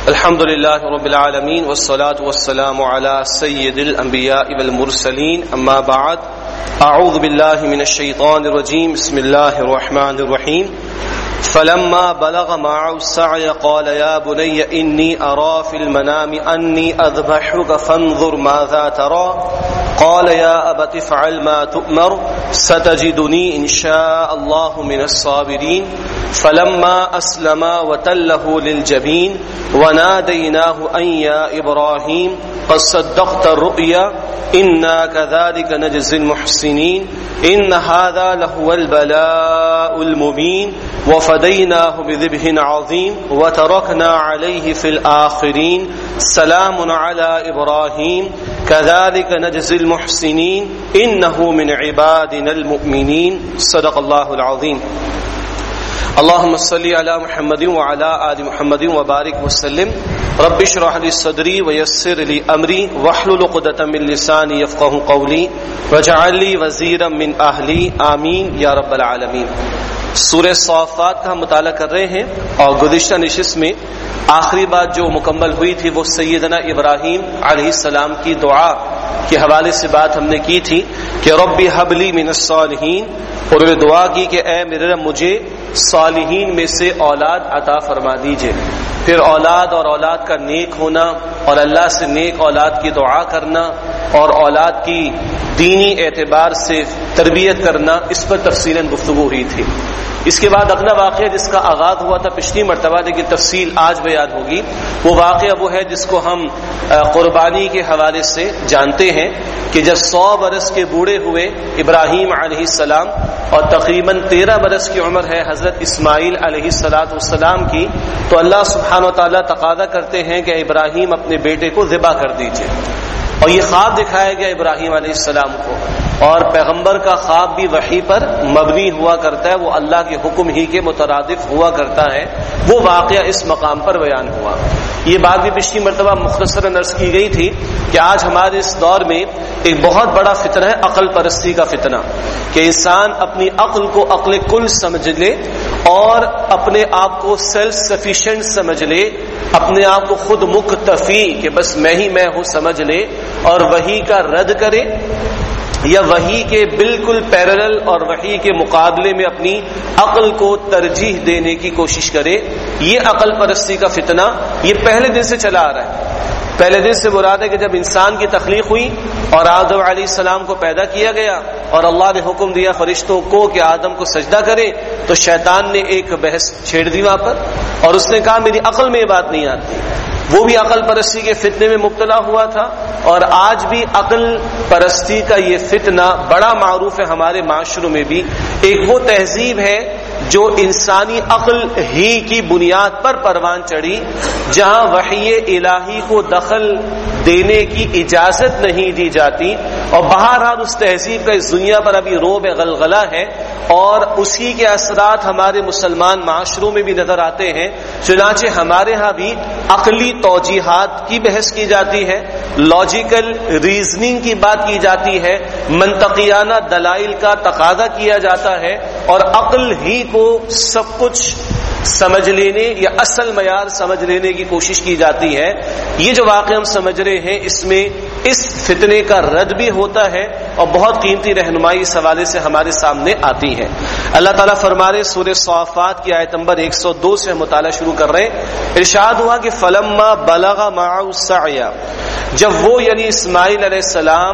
الحمد لله رب العالمين والصلاة والسلام على سيد الأنبياء والمرسلين أما بعد أعوذ بالله من الشيطان الرجيم بسم الله الرحمن الرحيم فلما بلغ معه السعي قال يا بني إني أرى في المنام أني أذبحك فانظر ماذا ترى قال يا أبت افعل ما تؤمر ستجدني إن شاء الله من الصابرين فلما أسلما وتله للجبين وناديناه أن يا إبراهيم قد صدقت الرؤيا إنا كذلك نجزي المحسنين إن هذا لهو البلاء المبين وفديناه بذبح عظيم وتركنا عليه في الآخرين سلام على إبراهيم كذلك نجزي المحسنين إنه من عبادنا المؤمنين صدق الله العظيم. اللهم صل على محمد وعلى آل محمد وبارك وسلم. رب اشرح لي صدري ويسر لي أمري واحلل عقدة من لساني يفقهوا قولي واجعل لي وزيرا من أهلي آمين یا رب العالمین. سورہ صافات کا ہم مطالعہ کر رہے ہیں اور گزشتہ نشست میں آخری بات جو مکمل ہوئی تھی وہ سیدنا ابراہیم علیہ السلام کی دعا کے حوالے سے بات ہم نے کی تھی کہ ربی حب لی من الصالحین، اور انہوں نے دعا کی کہ اے میرے رب مجھے صالحین میں سے اولاد عطا فرما دیجئے. پھر اولاد اور اولاد کا نیک ہونا اور اللہ سے نیک اولاد کی دعا کرنا اور اولاد کی دینی اعتبار سے تربیت کرنا، اس پر تفصیلاً گفتگو ہوئی تھی. اس کے بعد اگلا واقعہ جس کا آغاز ہوا تھا پچھلی مرتبہ لیکن تفصیل آج بیان ہوگی، وہ واقعہ وہ ہے جس کو ہم قربانی کے حوالے سے جانتے ہیں کہ جب 100 برس کے بوڑھے ہوئے ابراہیم علیہ السلام اور تقریباً 13 برس کی عمر ہے حضرت اسماعیل علیہ السلام کی، تو اللہ سبحانہ و تعالیٰ تقاضا کرتے ہیں کہ ابراہیم اپنے بیٹے کو ذبح کر دیجئے. اور یہ خواب دکھایا گیا ابراہیم علیہ السلام کو، اور پیغمبر کا خواب بھی وحی پر مبنی ہوا کرتا ہے، وہ اللہ کے حکم ہی کے مترادف ہوا کرتا ہے. وہ واقعہ اس مقام پر بیان ہوا. یہ بات بھی پچھلی مرتبہ مختصراً عرض کی گئی تھی کہ آج ہمارے اس دور میں ایک بہت بڑا فتنہ ہے عقل پرستی کا فتنہ، کہ انسان اپنی عقل کو عقل کل سمجھ لے اور اپنے آپ کو سیلف سفیشینٹ سمجھ لے، اپنے آپ کو خود مکتفی کہ بس میں ہی میں ہوں سمجھ لے، اور وحی کا رد کرے یا وحی کے بالکل پیرلل اور وحی کے مقابلے میں اپنی عقل کو ترجیح دینے کی کوشش کرے. یہ عقل پرستی کا فتنہ یہ پہلے دن سے چلا آ رہا ہے. پہلے دن سے مراد ہے کہ جب انسان کی تخلیق ہوئی اور آدم علیہ السلام کو پیدا کیا گیا اور اللہ نے حکم دیا فرشتوں کو کہ آدم کو سجدہ کرے، تو شیطان نے ایک بحث چھیڑ دی وہاں پر اور اس نے کہا میری عقل میں یہ بات نہیں آتی. وہ بھی عقل پرستی کے فتنے میں مبتلا ہوا تھا، اور آج بھی عقل پرستی کا یہ فتنہ بڑا معروف ہے ہمارے معاشروں میں بھی. ایک وہ تہذیب ہے جو انسانی عقل ہی کی بنیاد پر پروان چڑھی، جہاں وحی الہی کو دخل دینے کی اجازت نہیں دی جاتی، اور بہرحال اس تہذیب کا اس دنیا پر ابھی روب غلغلہ ہے، اور اسی کے اثرات ہمارے مسلمان معاشروں میں بھی نظر آتے ہیں. چنانچہ ہمارے ہاں بھی عقلی توجیحات کی بحث کی جاتی ہے، لاجیکل ریزننگ کی بات کی جاتی ہے، منطقیانہ دلائل کا تقاضا کیا جاتا ہے، اور عقل ہی کو سب کچھ سمجھ لینے یا اصل معیار سمجھ لینے کی کوشش کی جاتی ہے. یہ جو واقعہ ہم سمجھ رہے ہیں اس میں اس فتنے کا رد بھی ہوتا ہے اور بہت قیمتی رہنمائی اس حوالے سے ہمارے سامنے آتی ہے. اللہ تعالیٰ فرما رہے سورہ صافات کی آیت نمبر 102 سے ہم مطالعہ شروع کر رہے ہیں. ارشاد ہوا کہ فلما بلغ معه السعی، جب وہ یعنی اسماعیل علیہ السلام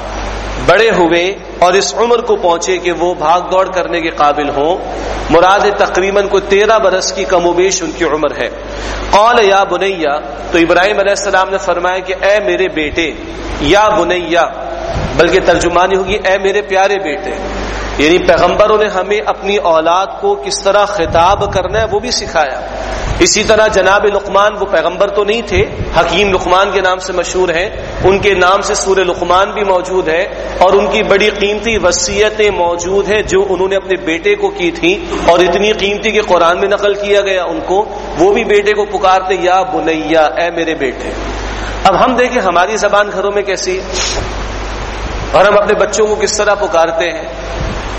بڑے ہوئے اور اس عمر کو پہنچے کہ وہ بھاگ دوڑ کرنے کے قابل ہوں، مراد تقریباً کو 13 برس کی کم و بیش ان کی عمر ہے. قال یا بنیا، تو ابراہیم علیہ السلام نے فرمایا کہ اے میرے بیٹے، یا بنیا بلکہ ترجمانی ہوگی اے میرے پیارے بیٹے. یعنی پیغمبروں نے ہمیں اپنی اولاد کو کس طرح خطاب کرنا ہے وہ بھی سکھایا. اسی طرح جناب لقمان، وہ پیغمبر تو نہیں تھے، حکیم لقمان کے نام سے مشہور ہیں، ان کے نام سے سورہ لقمان بھی موجود ہے، اور ان کی بڑی قیمتی وصیتیں موجود ہیں جو انہوں نے اپنے بیٹے کو کی تھی، اور اتنی قیمتی کہ قرآن میں نقل کیا گیا ان کو. وہ بھی بیٹے کو پکارتے یا بنیا، اے میرے بیٹے. اب ہم دیکھیں ہماری زبان گھروں میں کیسی، اور ہم اپنے بچوں کو کس طرح پکارتے ہیں.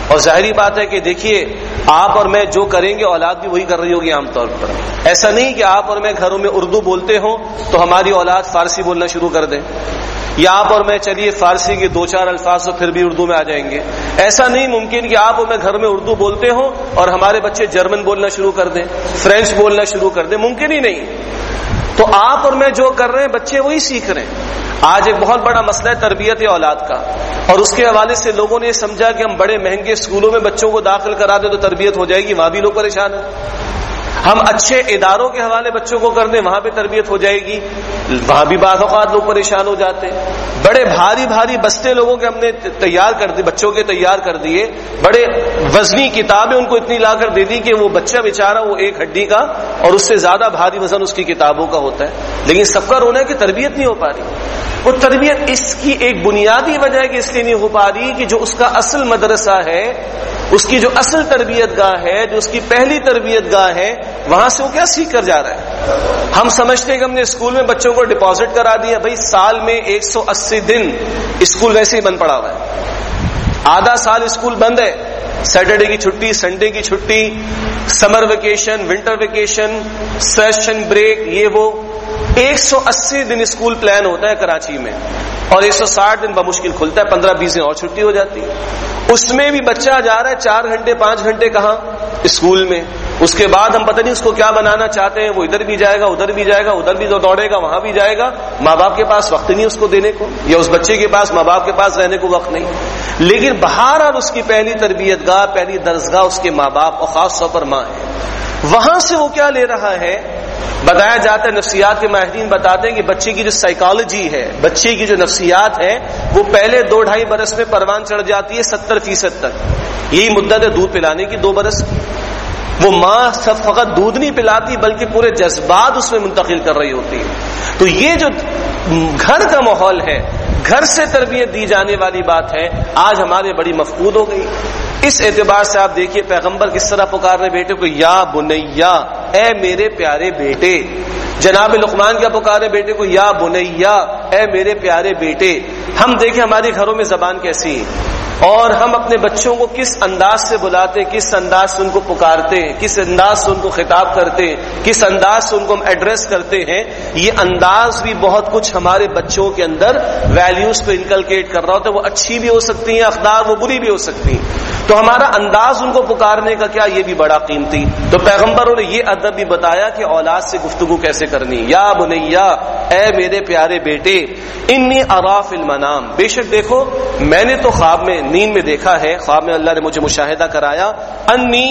اور ظاہری بات ہے کہ دیکھیے آپ اور میں جو کریں گے اولاد بھی وہی کر رہی ہوگی عام طور پر. ایسا نہیں کہ آپ اور میں گھروں میں اردو بولتے ہوں تو ہماری اولاد فارسی بولنا شروع کر دیں، یا آپ اور میں چلیے فارسی کے 2-4 الفاظ تو پھر بھی اردو میں آ جائیں گے. ایسا نہیں ممکن کہ آپ اور میں گھر میں اردو بولتے ہوں اور ہمارے بچے جرمن بولنا شروع کر دیں، فرینچ بولنا شروع کر دیں، ممکن ہی نہیں. تو آپ اور میں جو کر رہے ہیں بچے وہی سیکھ رہے ہیں. آج ایک بہت بڑا مسئلہ ہے تربیت اولاد کا، اور اس کے حوالے سے لوگوں نے یہ سمجھا کہ ہم بڑے مہنگے اسکولوں میں بچوں کو داخل کرا دیں تو تربیت ہو جائے گی، وہاں بھی لوگ پریشان ہیں. ہم اچھے اداروں کے حوالے بچوں کو کر دیں وہاں پہ تربیت ہو جائے گی، وہاں بھی بعض اوقات لوگ پریشان ہو جاتے ہیں. بڑے بھاری بھاری بستے لوگوں کے ہم نے تیار کر دی، بچوں کے تیار کر دیے، بڑے وزنی کتابیں ان کو اتنی لا کر دے دی کہ وہ بچہ بیچارہ وہ ایک ہڈی کا اور اس سے زیادہ بھاری وزن اس کی کتابوں کا ہوتا ہے. لیکن سب کا رونا ہے کہ تربیت نہیں ہو پا رہی. وہ تربیت اس کی ایک بنیادی وجہ ہے کہ اس لیے نہیں ہو پا رہی کہ جو اس کا اصل مدرسہ ہے، اس کی جو اصل تربیت گاہ ہے، جو اس کی پہلی تربیت گاہ ہے، وہاں سے وہ کیا سیکھ کر جا رہا ہے. ہم سمجھتے ہیں کہ ہم نے اسکول میں بچوں کو ڈپازٹ کرا دیا. بھائی سال میں 180 دن اسکول ویسے ہی بند پڑا ہوا ہے، آدھا سال اسکول بند ہے. سیٹرڈے کی چھٹی، سنڈے کی چھٹی، summer vacation, winter vacation, session break, یہ وہ 180 دن اسکول پلان ہوتا ہے کراچی میں، اور 160 دن بمشکل کھلتا ہے، 15-20 دن اور چھٹی ہو جاتی ہے. اس میں بھی بچہ جا رہا ہے 4 گھنٹے 5 گھنٹے کہاں؟ اسکول میں. اس کے بعد ہم پتہ نہیں اس کو کیا بنانا چاہتے ہیں، وہ ادھر بھی جائے گا ادھر بھی جائے گا، ادھر بھی دوڑے گا وہاں بھی جائے گا. ماں باپ کے پاس وقت نہیں اس کو دینے کو، یا اس بچے کے پاس ماں باپ کے پاس رہنے کو وقت نہیں. لیکن بہرحال اس کی پہلی تربیت گاہ، پہلی درسگاہ اس کے ماں باپ اور خاص طور پر ماں ہے. وہاں سے وہ کیا لے رہا ہے؟ بتایا جاتا ہے، نفسیات کے ماہرین بتاتے ہیں کہ بچے کی جو سائیکالوجی ہے، بچے کی جو نفسیات ہے، وہ پہلے 2-2.5 برس میں پروان چڑھ جاتی ہے 70% تک. یہی مدت ہے دودھ پلانے کی، 2 برس. وہ ماں صرف فقط دودھ نہیں پلاتی بلکہ پورے جذبات اس میں منتقل کر رہی ہوتی ہے. تو یہ جو گھر کا ماحول ہے، گھر سے تربیت دی جانے والی بات ہے، آج ہمارے بڑی مفقود ہو گئی. اس اعتبار سے آپ دیکھیے پیغمبر کس طرح پکار رہے بیٹے کو، یا بنیا، اے میرے پیارے بیٹے. جناب لقمان کیا پکارے بیٹے کو، یا بنیا، اے میرے پیارے بیٹے. ہم دیکھیں ہمارے گھروں میں زبان کیسی ہے، اور ہم اپنے بچوں کو کس انداز سے بلاتے، کس انداز سے ان کو پکارتے ہیں، کس انداز سے ان کو خطاب کرتے ہیں، کس انداز سے ان کو ہم ایڈریس کرتے ہیں. یہ انداز بھی بہت کچھ ہمارے بچوں کے اندر ویلیوز کو انکلکیٹ کر رہا ہوتا ہے. وہ اچھی بھی ہو سکتی ہیں اقدار، وہ بری بھی ہو سکتی ہیں. تو ہمارا انداز ان کو پکارنے کا کیا، یہ بھی بڑا قیمتی. تو پیغمبروں نے یہ ادب بھی بتایا کہ اولاد سے گفتگو کیسے کرنی. یا بنیا، اے میرے پیارے بیٹے، انی ارا فی المنام، بے شک دیکھو میں نے تو خواب میں، نیند میں دیکھا ہے، خواب میں اللہ نے مجھے مشاہدہ کرایا، انی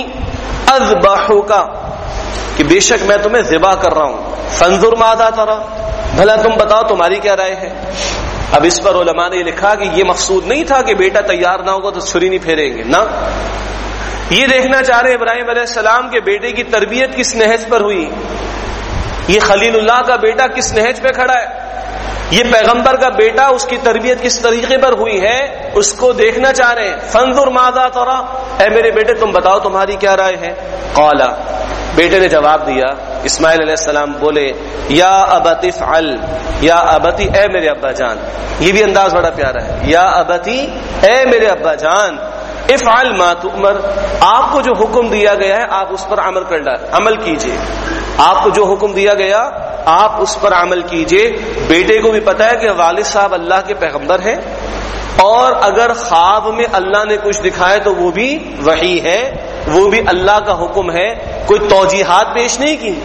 اذبحک، کہ بے شک میں تمہیں ذبح کر رہا ہوں. فانظر ماذا ترى، بھلا تم بتاؤ تمہاری کیا رائے ہے. اب اس پر علماء نے لکھا کہ یہ مقصود نہیں تھا کہ بیٹا تیار نہ ہوگا تو چھری نہیں پھیریں گے، نہ، یہ دیکھنا چاہ رہے ابراہیم علیہ السلام کے بیٹے کی تربیت کس نہج پر ہوئی، یہ خلیل اللہ کا بیٹا کس نہج پہ کھڑا ہے، یہ پیغمبر کا بیٹا اس کی تربیت کس طریقے پر ہوئی ہے، اس کو دیکھنا چاہ رہے ہیں. فانظر ماذا ترى، اے میرے بیٹے تم بتاؤ تمہاری کیا رائے ہے. قال، بیٹے نے جواب دیا، اسماعیل علیہ السلام بولے، یا ابتی افعل، یا ابتی، اے میرے ابا جان. یہ بھی انداز بڑا پیارا ہے، یا ابتی، اے میرے ابا جان، افعل ما تؤمر، آپ کو جو حکم دیا گیا ہے آپ اس پر عمل کیجئے. آپ کو جو حکم دیا گیا آپ اس پر عمل کیجئے. بیٹے کو بھی پتا ہے کہ والد صاحب اللہ کے پیغمبر ہیں، اور اگر خواب میں اللہ نے کچھ دکھائے تو وہ بھی وحی ہے، وہ بھی اللہ کا حکم ہے. کوئی توجیحات پیش نہیں کی.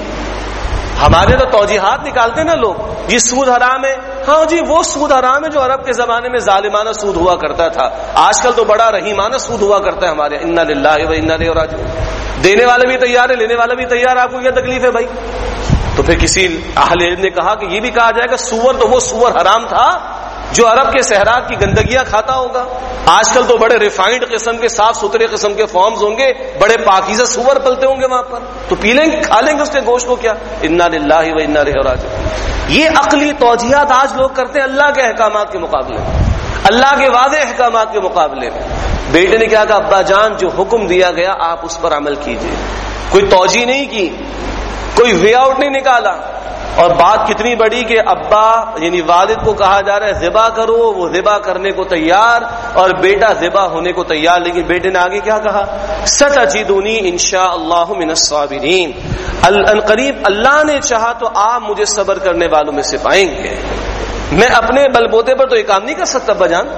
ہمارے تو توجیحات نکالتے نا لوگ، یہ سود حرام ہے، ہاں جی وہ سود حرام ہے جو عرب کے زمانے میں ظالمانہ سود ہوا کرتا تھا. آج کل تو بڑا رحیمانہ سود ہوا کرتا ہے ہمارے. انا للہ و انا الیہ راجعون. دینے والا بھی تیار ہے، لینے والا بھی تیار ہے. آپ کو کیا تکلیف ہے بھائی؟ تو پھر کسی اہل علم نے کہا کہ یہ بھی کہا جائے گا سور تو وہ سور حرام تھا جو عرب کے صحرا کی گندگیاں کھاتا ہوگا. آج کل تو بڑے ریفائنڈ قسم کے، صاف ستھرے قسم کے فارمز ہوں گے، بڑے پاکیزہ سور پلتے ہوں گے وہاں پر، تو پی لیں گے، کھا لیں گے اس کے گوشت کو. کیا انا للہ و انا الیہ راجعون. یہ عقلی توجیحات آج لوگ کرتے ہیں اللہ کے احکامات کے مقابلے میں، اللہ کے واضح احکامات کے مقابلے میں. بیٹے نے کیا کہا، ابا جان جو حکم دیا گیا آپ اس پر عمل کیجئے. کوئی توجیہ نہیں کی، کوئی وے آؤٹ نہیں نکالا. اور بات کتنی بڑی کہ ابا یعنی والد کو کہا جا رہا ہے ذبح کرو، وہ ذبح کرنے کو تیار اور بیٹا ذبح ہونے کو تیار، لیکن بیٹے نے آگے کیا کہا؟ ستجدونی انشاءاللہ من الصابرین، عنقریب اللہ نے چاہا تو آپ مجھے صبر کرنے والوں میں سے پائیں گے۔ میں اپنے بل بوتے پر تو یہ کام نہیں کر سکتا ابا جان۔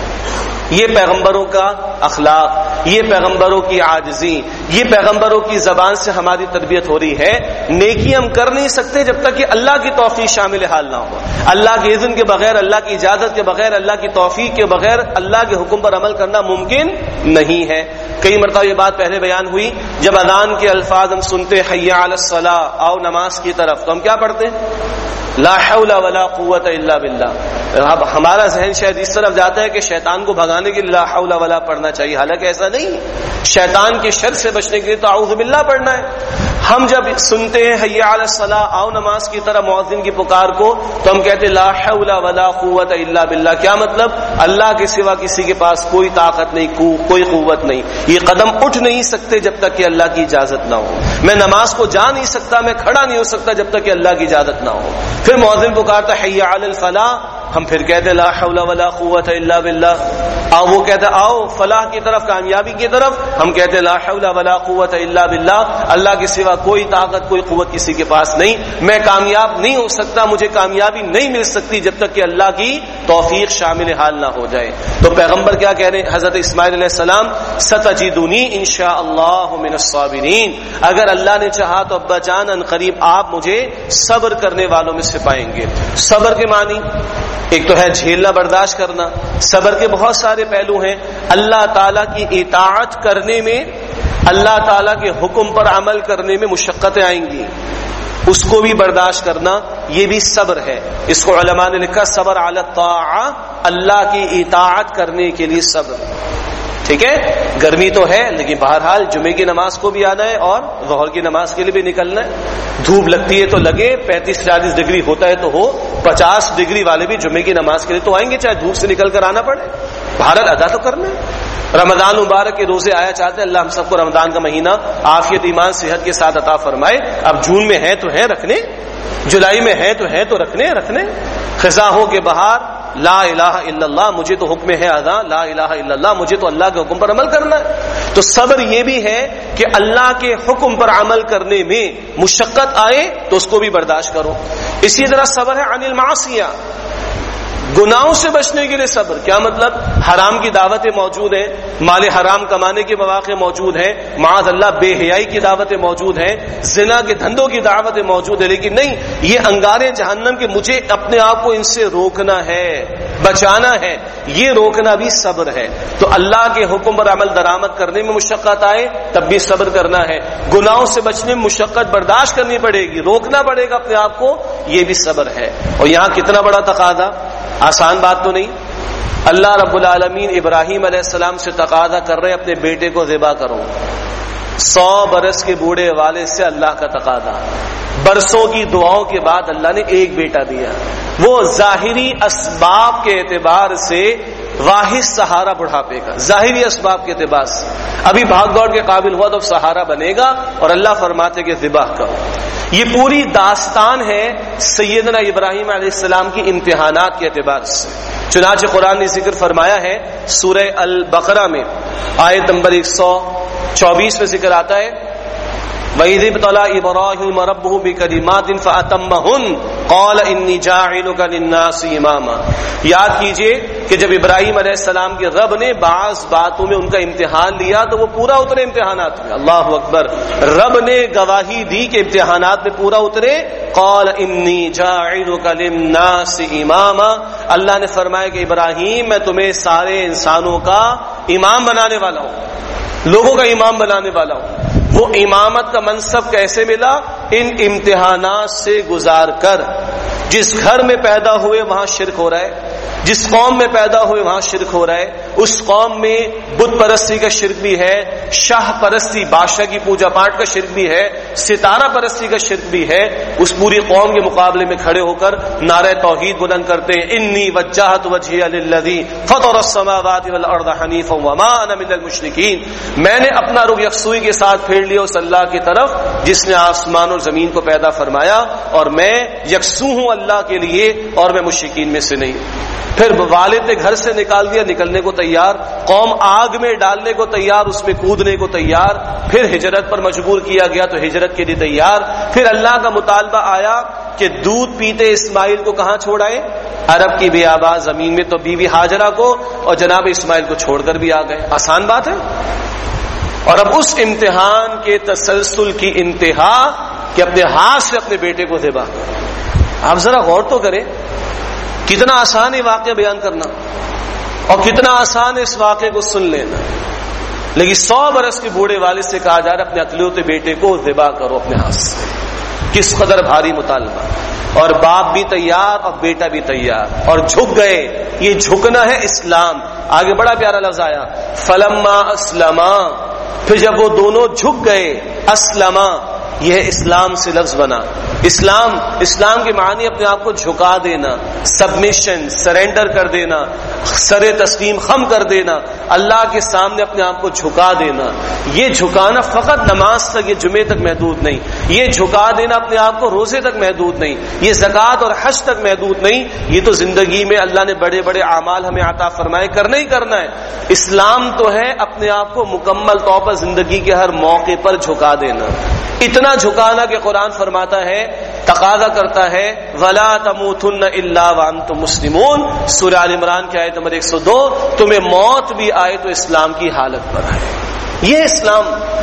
یہ پیغمبروں کا اخلاق، یہ پیغمبروں کی عاجزی، یہ پیغمبروں کی زبان سے ہماری تربیت ہو رہی ہے۔ نیکی ہم کر نہیں سکتے جب تک کہ اللہ کی توفیق شامل حال نہ ہو۔ اللہ کے اذن کے بغیر، اللہ کی اجازت کے بغیر، اللہ کی توفیق کے بغیر اللہ کے حکم پر عمل کرنا ممکن نہیں ہے۔ کئی مرتبہ یہ بات پہلے بیان ہوئی، جب اذان کے الفاظ ہم سنتے حی علی الصلاۃ، آؤ نماز کی طرف، تو ہم کیا پڑھتے ہیں؟ لا حول ولا قوت الا باللہ۔ اب ہمارا ذہن شاید اس طرف جاتا ہے کہ شیطان کو بھگانے کے لیے لا حول ولا پڑھنا چاہیے، حالانکہ ایسا نہیں، شیطان کے شر سے بچنے کے لیے تو اعوذ باللہ پڑھنا ہے۔ ہم جب سنتے ہیں حی علی الصلاۃ، آؤ نماز کی طرف، مؤذن کی پکار کو، تو ہم کہتے لا حول ولا قوت الا باللہ۔ کیا مطلب؟ اللہ کے سوا کسی کے پاس کوئی طاقت نہیں، کوئی قوت نہیں، یہ قدم اٹھ نہیں سکتے جب تک کہ اللہ کی اجازت نہ ہو۔ میں نماز کو جا نہیں سکتا، میں کھڑا نہیں ہو سکتا جب تک کہ اللہ کی اجازت نہ ہو۔ پھر مؤذن پکارتا حی علی الفلاح، ہم پھر کہتے لا حول ولا قوت الا باللہ۔ وہ کہتا آؤ فلاح کی طرف، کامیابی کی طرف، ہم کہتے لا حول ولا قوت الا باللہ۔ اللہ کے سوا کوئی طاقت، کوئی قوت کسی کے پاس نہیں، میں کامیاب نہیں ہو سکتا، مجھے کامیابی نہیں مل سکتی جب تک کہ اللہ کی توفیق شامل حال نہ ہو جائے۔ تو پیغمبر کیا کہہ رہے ہیں؟ حضرت اسماعیل علیہ السلام ستجدونی انشاءاللہ من الصابرین، اگر اللہ نے چاہا تو ابا جان ان قریب آپ مجھے صبر کرنے والوں میں سے پائیں گے۔ صبر کے معنی ایک تو ہے جھیلنا، برداشت کرنا۔ صبر کے بہت سارے پہلو ہیں۔ اللہ تعالیٰ کی اطاعت کرنے میں، اللہ تعالیٰ کے حکم پر عمل کرنے میں مشقتیں آئیں گی، اس کو بھی برداشت کرنا، یہ بھی صبر ہے۔ اس کو علماء نے لکھا صبر علی الطاعہ، اللہ کی اطاعت کرنے کے لیے صبر۔ ٹھیک ہے، گرمی تو ہے لیکن بہرحال جمعے کی نماز کو بھی آنا ہے اور ظہر کی نماز کے لیے بھی نکلنا ہے۔ دھوپ لگتی ہے تو لگے، 35-40 ڈگری ہوتا ہے تو ہو، 50 ڈگری والے بھی جمعے کی نماز کے لیے تو آئیں گے، چاہے دھوپ سے نکل کر آنا پڑے، بھارت ادا تو کرنا ہے۔ رمضان مبارک کے روزے آیا چاہتے ہیں، اللہ ہم سب کو رمضان کا مہینہ عافیت، ایمان، صحت کے ساتھ عطا فرمائے۔ اب جون میں ہے تو ہے رکھنے، جولائی میں ہے تو رکھنے۔ خزاں ہو کے بہار، لا الہ الا اللہ، مجھے تو حکم ہے اذان لا الہ الا اللہ، مجھے تو اللہ کے حکم پر عمل کرنا ہے۔ تو صبر یہ بھی ہے کہ اللہ کے حکم پر عمل کرنے میں مشقت آئے تو اس کو بھی برداشت کرو۔ اسی طرح صبر ہے عن المعصیہ، گناہوں سے بچنے کے لیے صبر۔ کیا مطلب؟ حرام کی دعوتیں موجود ہیں، مال حرام کمانے کے مواقع موجود ہیں، معاذ اللہ بے حیائی کی دعوتیں موجود ہیں، زنا کے دھندوں کی دعوتیں موجود ہیں، لیکن نہیں، یہ انگارے جہنم کے، مجھے اپنے آپ کو ان سے روکنا ہے، بچانا ہے، یہ روکنا بھی صبر ہے۔ تو اللہ کے حکم پر عمل درآمد کرنے میں مشقت آئے تب بھی صبر کرنا ہے، گناہوں سے بچنے میں مشقت برداشت کرنی پڑے گی، روکنا پڑے گا اپنے آپ کو، یہ بھی صبر ہے۔ اور یہاں کتنا بڑا تقاضا، آسان بات تو نہیں۔ اللہ رب العالمین ابراہیم علیہ السلام سے تقاضا کر رہے اپنے بیٹے کو ذبح کرو۔ 100 برس کے بوڑھے والد سے اللہ کا تقاضا، برسوں کی دعاؤں کے بعد اللہ نے ایک بیٹا دیا۔ وہ ظاہری اسباب کے اعتبار سے واحد سہارا بڑھاپے کا، ظاہری اسباب کے اعتبار سے ابھی بھاگ دوڑ کے قابل ہوا تو سہارا بنے گا، اور اللہ فرماتے کہ ذبح کرو۔ یہ پوری داستان ہے سیدنا ابراہیم علیہ السلام کی امتحانات کے اعتبار سے۔ چنانچہ قرآن نے ذکر فرمایا ہے سورہ البقرہ میں آیت نمبر 124 میں ذکر آتا ہے وَإِذِ ابْتَلَىٰ إِبْرَاهِيمَ رَبُّهُ بِكَلِمَاتٍ فَأَتَمَّهُنَّ قَالَ إِنِّي جَاعِلُكَ لِلنَّاسِ إِمَامًا۔ یاد کیجئے کہ جب ابراہیم علیہ السلام کے رب نے بعض باتوں میں ان کا امتحان لیا تو وہ پورا اترے امتحانات میں، اللہ اکبر، رب نے گواہی دی کہ امتحانات میں پورا اترے۔ قَالَ إِنِّي جَاعِلُكَ لِلنَّاسِ إِمَامًا، اللہ نے فرمایا کہ ابراہیم میں تمہیں سارے انسانوں کا امام بنانے والا ہوں، لوگوں کا امام بنانے والا ہوں۔ وہ امامت کا منصب کیسے ملا؟ ان امتحانات سے گزار کر۔ جس گھر میں پیدا ہوئے وہاں شرک ہو رہا ہے، جس قوم میں پیدا ہوئے وہاں شرک ہو رہا ہے، اس قوم میں بت پرستی کا شرک بھی ہے، شاہ پرستی بادشاہ کی پوجا پاٹ کا شرک بھی ہے، ستارہ پرستی کا شرک بھی ہے، اس پوری قوم کے مقابلے میں کھڑے ہو کر نعرہ توحید بلند کرتے ہیں، انی وجہت وجہی للذی فطر السماوات والارض حنیفا وما انا من المشرکین، میں نے اپنا رخ یکسوئی کے ساتھ پھیر لیا اس اللہ کی طرف جس نے آسمان اور زمین کو پیدا فرمایا، اور میں یکسو ہوں اللہ کے لیے اور میں مشرکین میں سے نہیں۔ پھر والد نے گھر سے نکال دیا، نکلنے کو تیار، قوم آگ میں ڈالنے کو تیار، اس میں کودنے کو تیار، پھر ہجرت پر مجبور کیا گیا تو ہجرت کے لیے تیار، پھر اللہ کا مطالبہ آیا کہ دودھ پیتے اسماعیل کو کہاں چھوڑ آئے؟ عرب کی بیاباں زمین میں، تو بیوی ہاجرہ کو اور جناب اسماعیل کو چھوڑ کر بھی آ گئے، آسان بات ہے؟ اور اب اس امتحان کے تسلسل کی انتہا کہ اپنے ہاتھ سے اپنے بیٹے کو ذبح کر۔ آپ ذرا غور تو کریں، کتنا آسان ہے واقعہ بیان کرنا اور کتنا آسان ہے اس واقعے کو سن لینا، لیکن 100 برس کے بوڑھے والد سے کہا جا رہا ہے اپنے اکلوتے بیٹے کو ذبح کرو اپنے ہاتھ سے۔ کس قدر بھاری مطالبہ، اور باپ بھی تیار اور بیٹا بھی تیار، اور جھک گئے۔ یہ جھکنا ہے اسلام۔ آگے بڑا پیارا لفظ آیا، فلما اسلما، پھر جب وہ دونوں جھک گئے، اسلما، یہ اسلام سے لفظ بنا۔ اسلام کے معنی اپنے آپ کو جھکا دینا، سبمیشن، سرینڈر کر دینا، سر تسلیم خم کر دینا، اللہ کے سامنے اپنے آپ کو جھکا دینا۔ یہ جھکانا فقط نماز تک، یہ جمعے تک محدود نہیں، یہ جھکا دینا اپنے آپ کو روزے تک محدود نہیں، یہ زکوٰۃ اور حج تک محدود نہیں، یہ تو زندگی میں اللہ نے بڑے بڑے اعمال ہمیں عطا فرمائے کرنا ہی کرنا ہے۔ اسلام تو ہے اپنے آپ کو مکمل طور پر زندگی کے ہر موقع پر جھکا دینا، اتنا جھکانا کہ قرآن فرماتا ہے، تقاضا کرتا ہے وَلَا تَمُوتُنَّ إِلَّا وَأَنْتُمْ مُسْلِمُونَ، سورہ آل عمران کی آیت نمبر 102، تمہیں موت بھی آئے تو اسلام کی حالت پر آئے۔ یہ اسلام،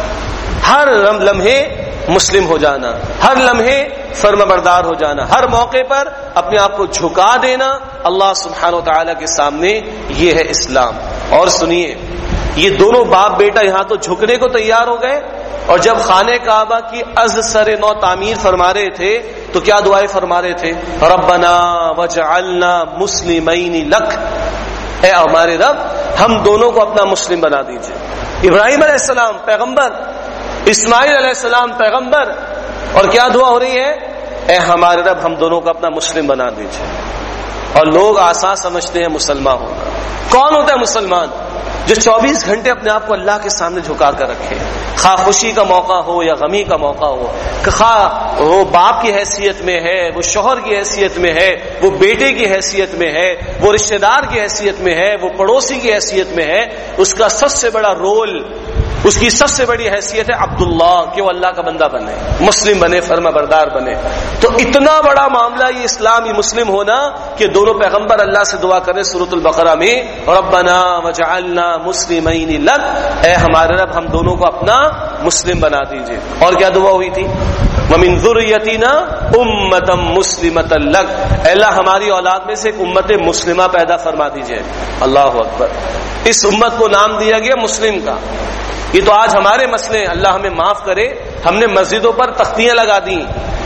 ہر لمحے مسلم ہو جانا، ہر لمحے فرما بردار ہو جانا، ہر موقع پر اپنے آپ کو جھکا دینا اللہ سبحانہ و تعالیٰ کے سامنے، یہ ہے اسلام۔ اور سنیے، یہ دونوں باپ بیٹا یہاں تو جھکنے کو تیار ہو گئے، اور جب خانہ کعبہ کی از سر نو تعمیر فرما رہے تھے تو کیا دعائیں فرما رہے تھے؟ ربنا وجعلنا مسلمین لک، اے ہمارے رب ہم دونوں کو اپنا مسلم بنا دیجئے۔ ابراہیم علیہ السلام پیغمبر، اسماعیل علیہ السلام پیغمبر، اور کیا دعا ہو رہی ہے؟ اے ہمارے رب ہم دونوں کو اپنا مسلم بنا دیجئے۔ اور لوگ آسان سمجھتے ہیں مسلمان ہونا۔ کون ہوتا ہے مسلمان؟ جو 24 گھنٹے اپنے آپ کو اللہ کے سامنے جھکا کر رکھے، خواہ خوشی کا موقع ہو یا غمی کا موقع ہو، خواہ وہ باپ کی حیثیت میں ہے، وہ شوہر کی حیثیت میں ہے، وہ بیٹے کی حیثیت میں ہے، وہ رشتہ دار کی حیثیت میں ہے، وہ پڑوسی کی حیثیت میں ہے، اس کا سب سے بڑا رول، اس کی سب سے بڑی حیثیت ہے عبداللہ، کہ وہ اللہ کا بندہ بنے، مسلم بنے، فرما بردار بنے۔ تو اتنا بڑا معاملہ یہ اسلام، یہ مسلم ہونا، کہ دونوں پیغمبر اللہ سے دعا کریں سورۃ البقرہ میں، ربنا وجعلنا مسلمین لک، اے ہمارے رب ہم دونوں کو اپنا مسلم بنا دیجئے۔ اور کیا دعا ہوئی تھی؟ ومن ذریتنا امۃ مسلمۃ لک، اے اللہ ہماری اولاد میں سے ایک امت مسلمہ پیدا فرما دیجئے۔ اللہ اکبر۔ اس امت کو نام دیا گیا مسلم کا۔ یہ تو آج ہمارے مسئلے ہیں، اللہ ہمیں معاف کرے، ہم نے مسجدوں پر تختیاں لگا دی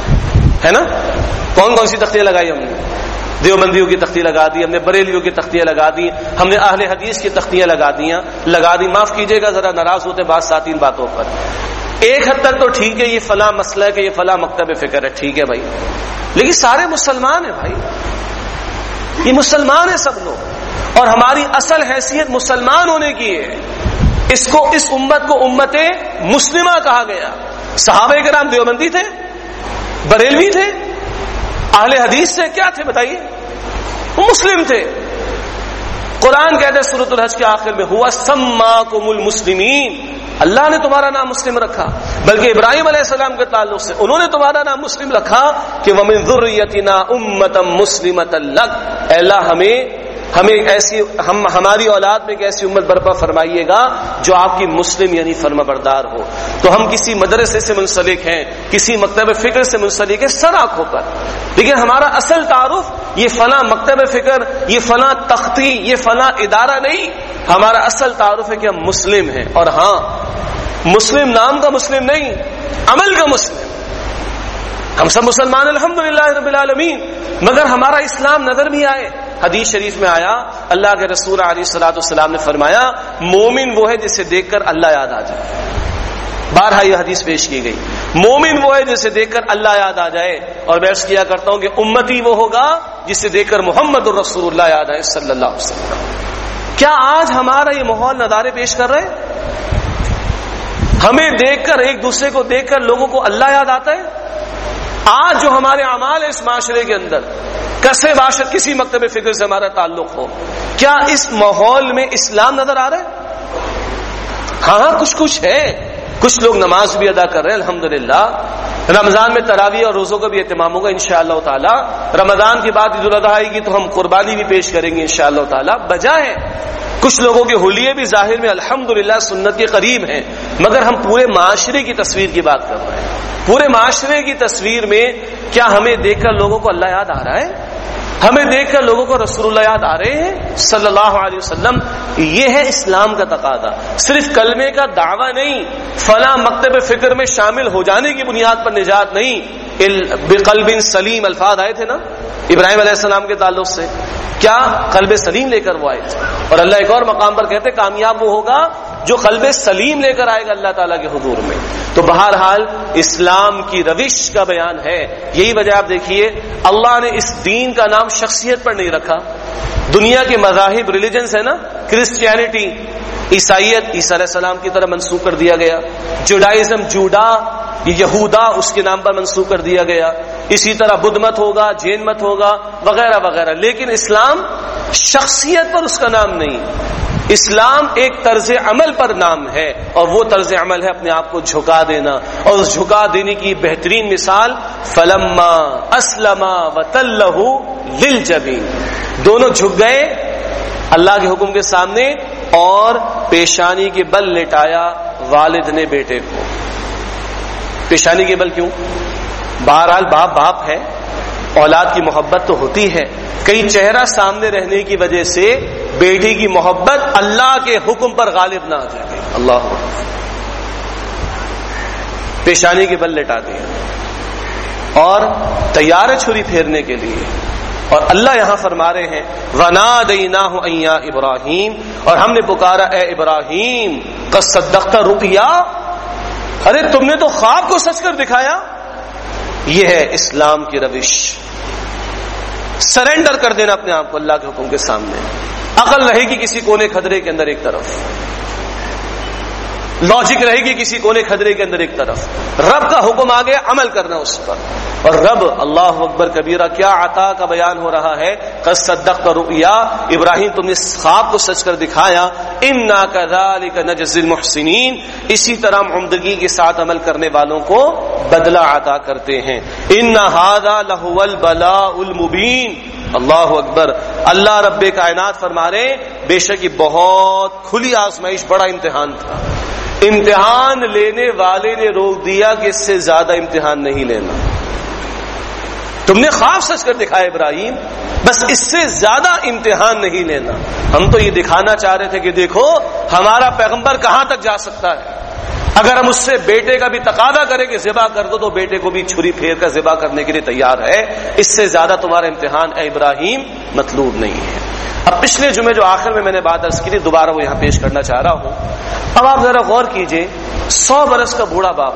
ہے نا؟ کون کون سی تختیاں لگائی ہم نے؟ دیوبندیوں کی تختیاں لگا دی ہم نے، بریلیوں کی تختیاں لگا دی ہم نے، اہل حدیث کی تختیاں لگا دی۔ معاف کیجئے گا ذرا ناراض ہوتے بعض ساتھی ان باتوں پر۔ ایک حد تک تو ٹھیک ہے، یہ فلاں مسئلہ ہے کہ یہ فلاں مکتب فکر ہے، ٹھیک ہے بھائی، لیکن سارے مسلمان ہیں بھائی، یہ مسلمان ہیں سب لوگ، اور ہماری اصل حیثیت مسلمان ہونے کی ہے۔ اس امت کو امت مسلمہ کہا گیا۔ صحابہ کرام دیوبندی تھے، بریلوی تھے، اہل حدیث سے کیا تھے بتائیے؟ وہ مسلم تھے۔ قرآن کہتے ہیں سورۃ الحج کے آخر میں، ہوا سماکم المسلمین، اللہ نے تمہارا نام مسلم رکھا، بلکہ ابراہیم علیہ السلام کے تعلق سے انہوں نے تمہارا نام مسلم رکھا کہ ومن ذریتنا امۃ مسلمۃ لک، اے اللہ ہماری اولاد میں ایک ایسی امت برپا فرمائیے گا جو آپ کی مسلم یعنی فرما بردار ہو۔ تو ہم کسی مدرسے سے منسلک ہیں، کسی مکتب فکر سے منسلک ہیں سر آنکھوں پر، لیکن ہمارا اصل تعارف یہ فلاں مکتب فکر، یہ فلاں تختی، یہ فلاں ادارہ نہیں، ہمارا اصل تعارف ہے کہ ہم مسلم ہیں۔ اور ہاں، مسلم نام کا مسلم نہیں، عمل کا مسلم۔ ہم سب مسلمان الحمدللہ رب العالمین، مگر ہمارا اسلام نظر بھی آئے، حدیث شریف میں آیا اللہ کے رسول علیہ الصلوۃ والسلام نے فرمایا مومن وہ ہے جسے دیکھ کر اللہ یاد آ جائے. بارہا یہ حدیث پیش کی گئی. مومن وہ ہے جسے دیکھ کر اللہ یاد آ جائے. اور میں عرض کیا کرتا ہوں کہ امتی وہ ہوگا جسے دیکھ کر محمد الرسول اللہ یاد آئے صلی اللہ علیہ وسلم. کیا آج ہمارا یہ ماحول نظارے پیش کر رہے ہیں؟ ہمیں دیکھ کر ایک دوسرے کو دیکھ کر لوگوں کو اللہ یاد آتا ہے؟ آج جو ہمارے اعمال ہے اس معاشرے کے اندر کسے باشد کسی مکتب فکر سے ہمارا تعلق ہو، کیا اس ماحول میں اسلام نظر آ رہا ہے؟ ہاں کچھ ہے. کچھ لوگ نماز بھی ادا کر رہے ہیں الحمدللہ. رمضان میں تراویح اور روزوں کا بھی اہتمام ہوگا انشاءاللہ تعالی. رمضان کے بعد عید الاضحیٰ آئے گی تو ہم قربانی بھی پیش کریں گے انشاءاللہ تعالی. بجائے کچھ لوگوں کے حلیے بھی ظاہر میں الحمدللہ سنت کے قریب ہیں، مگر ہم پورے معاشرے کی تصویر کی بات کر رہے ہیں. پورے معاشرے کی تصویر میں کیا ہمیں دیکھ کر لوگوں کو اللہ یاد آ رہا ہے؟ ہمیں دیکھ کر لوگوں کو رسول اللہ یاد آ رہے ہیں صلی اللہ علیہ وسلم؟ یہ ہے اسلام کا تقاضا. صرف کلمے کا دعویٰ نہیں، فلاں مکتب فکر میں شامل ہو جانے کی بنیاد پر نجات نہیں. بقلب سلیم الفاظ آئے تھے نا ابراہیم علیہ السلام کے تعلق سے. کیا قلب سلیم لے کر وہ آئے تھے؟ اور اللہ ایک اور مقام پر کہتے کامیاب وہ ہوگا جو قلب سلیم لے کر آئے گا اللہ تعالیٰ کے حضور میں. تو بہرحال اسلام کی روش کا بیان ہے. یہی وجہ آپ دیکھیے اللہ نے اس دین کا نام شخصیت پر نہیں رکھا. دنیا کے مذاہب ریلیجنز ہے نا، کرسچینٹی عیسائیت عیسیٰ علیہ السلام کی طرح منسوخ کر دیا گیا. جوڈائزم جوڈا یہودا اس کے نام پر منسوخ کر دیا گیا. اسی طرح بدھ مت ہوگا، جین مت ہوگا وغیرہ وغیرہ. لیکن اسلام شخصیت پر اس کا نام نہیں. اسلام ایک طرز عمل پر نام ہے، اور وہ طرز عمل ہے اپنے آپ کو جھکا دینا. اور اس جھکا دینے کی بہترین مثال فلما اسلم وتلہ للجبین، دونوں جھک گئے اللہ کے حکم کے سامنے اور پیشانی کے بل لٹایا والد نے بیٹے کو. پیشانی کے بل کیوں؟ بہرحال باپ ہے، اولاد کی محبت تو ہوتی ہے، کئی چہرہ سامنے رہنے کی وجہ سے بیٹی کی محبت اللہ کے حکم پر غالب نہ آ جائے. اللہ پیشانی کے بل لٹا دیا اور تیار ہے چھری پھیرنے کے لیے. اور اللہ یہاں فرما رہے ہیں وَنَادَيْنَاهُ أَن يَا إِبْرَاهِيمُ، اور ہم نے پکارا اے ابراہیم قَدْ صَدَّقْتَ رُؤْيَا، ارے تم نے تو خواب کو سچ کر دکھایا. یہ ہے اسلام کی روش. سرنڈر کر دینا اپنے آپ کو اللہ کے حکم کے سامنے. عقل رہے گی کسی کونے خدرے کے اندر ایک طرف، لاجک رہے گی کسی کونے خدرے کے اندر ایک طرف. رب کا حکم آ گیا، عمل کرنا اس پر. اور رب اللہ اکبر کبیرہ کیا عطا کا بیان ہو رہا ہے. قد صدقت رؤیا، ابراہیم تم نے خواب کو سچ کر دکھایا. انا کذالک نجزی المحسنین، اسی طرح ہم عمدگی کے ساتھ عمل کرنے والوں کو بدلہ عطا کرتے ہیں. ان ھذا لہو البلاء المبین. اللہ اکبر. اللہ رب کائنات فرما رہے بے شک یہ بہت کھلی آزمائش، بڑا امتحان تھا. امتحان لینے والے نے روک دیا کہ اس سے زیادہ امتحان نہیں لینا. تم نے خواب سچ کر دکھایا ابراہیم، بس اس سے زیادہ امتحان نہیں لینا. ہم تو یہ دکھانا چاہ رہے تھے کہ دیکھو ہمارا پیغمبر کہاں تک جا سکتا ہے. اگر ہم اس سے بیٹے کا بھی تقاضا کریں کہ ذبح کر دو تو بیٹے کو بھی چھری پھیر کر ذبح کرنے کے لیے تیار ہے. اس سے زیادہ تمہارا امتحان اے ابراہیم مطلوب نہیں ہے. اب پچھلے جمعے جو آخر میں نے بات عرض کی تھی دوبارہ وہ یہاں پیش کرنا چاہ رہا ہوں. اب آپ ذرا غور کیجئے، 100 برس کا بوڑھا باپ،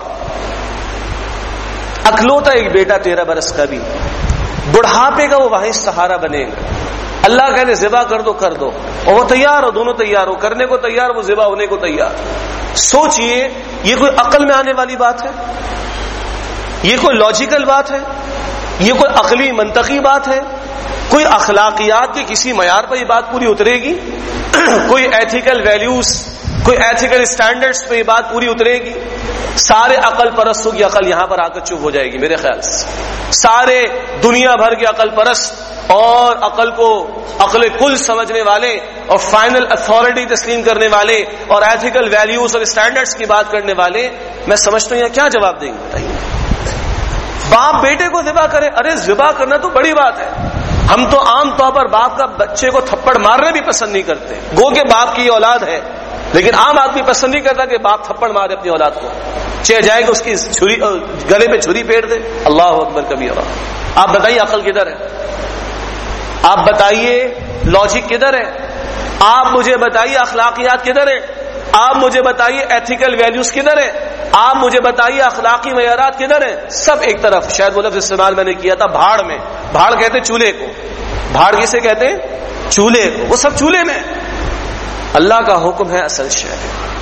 اکلوتا ایک بیٹا 13 برس کا بھی، بڑھاپے کا وہ واحد سہارا بنے گا. اللہ کہتے ذبح کر دو کر دو، اور وہ تیار ہو، دونوں تیار ہو، کرنے کو تیار، وہ ذبح ہونے کو تیار. سوچئے یہ کوئی عقل میں آنے والی بات ہے؟ یہ کوئی لاجیکل بات ہے؟ یہ کوئی عقلی منطقی بات ہے؟ کوئی اخلاقیات کے کسی معیار پر یہ بات پوری اترے گی؟ کوئی ایتھیکل ویلیوز، کوئی ایتھیکل سٹینڈرڈز پہ یہ بات پوری اترے گی؟ سارے عقل پرستوں کی عقل یہاں پر آ کر چپ ہو جائے گی میرے خیال سے. سارے دنیا بھر کے عقل پرست اور عقل کو عقل کل سمجھنے والے اور فائنل اتھارٹی تسلیم کرنے والے اور ایتھیکل ویلیوز اور سٹینڈرڈز کی بات کرنے والے، میں سمجھتا ہوں کیا جواب دیں گے؟ بتائیے. باپ بیٹے کو ذبح کرے، ارے ذبح کرنا تو بڑی بات ہے. ہم تو عام طور پر باپ کا بچے کو تھپڑ مارنا بھی پسند نہیں کرتے، گو کہ باپ کی اولاد ہے، لیکن عام آدمی پسند نہیں کرتا کہ باپ تھپڑ مارے اپنی اولاد کو، چاہے جائے کہ اس کی گلے پہ چھری پھیر دے. اللہ اکبر کبیرہ. آپ بتائیے عقل کدھر ہے؟ آپ بتائیے لاجک کدھر ہے؟ آپ مجھے بتائیے اخلاقیات کدھر ہے؟ آپ مجھے بتائیے ایتھیکل ویلیوز کدھر ہے؟ آپ مجھے بتائیے اخلاقی معیارات کدھر ہیں؟ سب ایک طرف. شاید وہ لفظ استعمال میں نے کیا تھا بھاڑ میں. بھاڑ کہتے چولہے کو. بھاڑ کسے کہتے ہیں؟ چولہے کو. وہ سب چولہے میں. اللہ کا حکم ہے اصل شے.